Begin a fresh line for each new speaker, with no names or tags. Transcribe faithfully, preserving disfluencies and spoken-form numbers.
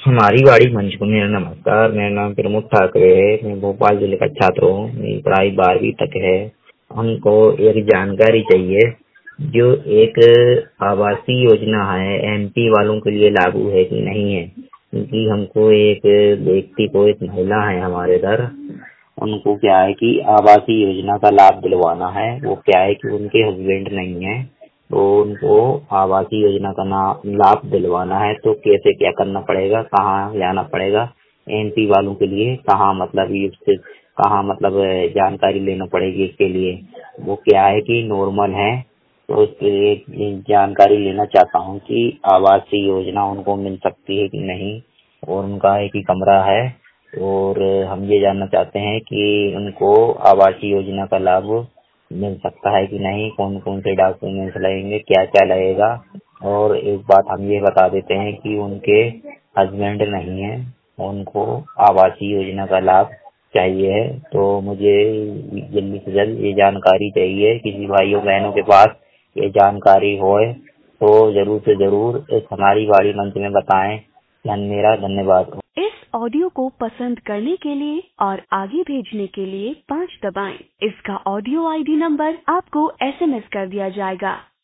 हमारी बाड़ी मंच को मेरा नमस्कार। मेरा नाम प्रमोद ठाकरे है। मैं भोपाल जिले का छात्र हूँ। मेरी पढ़ाई बारहवीं तक है। हमको एक जानकारी चाहिए, जो एक आवासीय योजना है एमपी वालों के लिए लागू है कि नहीं है। क्योंकि हमको एक व्यक्ति को, एक महिला है हमारे इधर, उनको क्या है कि आवासीय योजना का लाभ दिलवाना है। वो क्या है कि उनके हस्बैंड नहीं है, तो उनको आवासीय योजना का नाम लाभ दिलवाना है। तो कैसे क्या करना पड़ेगा, कहाँ जाना पड़ेगा एमपी वालों के लिए, कहाँ मतलब ये कहाँ मतलब जानकारी लेना पड़ेगी इसके लिए। वो क्या है कि नॉर्मल है, तो उसके लिए जानकारी लेना चाहता हूँ कि आवासीय योजना उनको मिल सकती है कि नहीं। और उनका एक ही कमरा है, और हम ये जानना चाहते हैं कि उनको आवासीय योजना का लाभ मिल सकता है कि नहीं, कौन कौन से डॉक्यूमेंट्स लगेंगे, क्या क्या लगेगा। और एक बात हम ये बता देते हैं कि उनके हस्बैंड नहीं है, उनको आवासीय योजना का लाभ चाहिए है। तो मुझे जल्दी से जल्द ये जानकारी चाहिए। किसी भाइयों बहनों के पास ये जानकारी हो तो जरूर से जरूर इस हमारी बाड़ी मंच में बताएं। धन मेरा धन्यवाद।
इस ऑडियो को पसंद करने के लिए और आगे भेजने के लिए पाँच दबाएं। इसका ऑडियो आईडी नंबर आपको एसएमएस कर दिया जाएगा।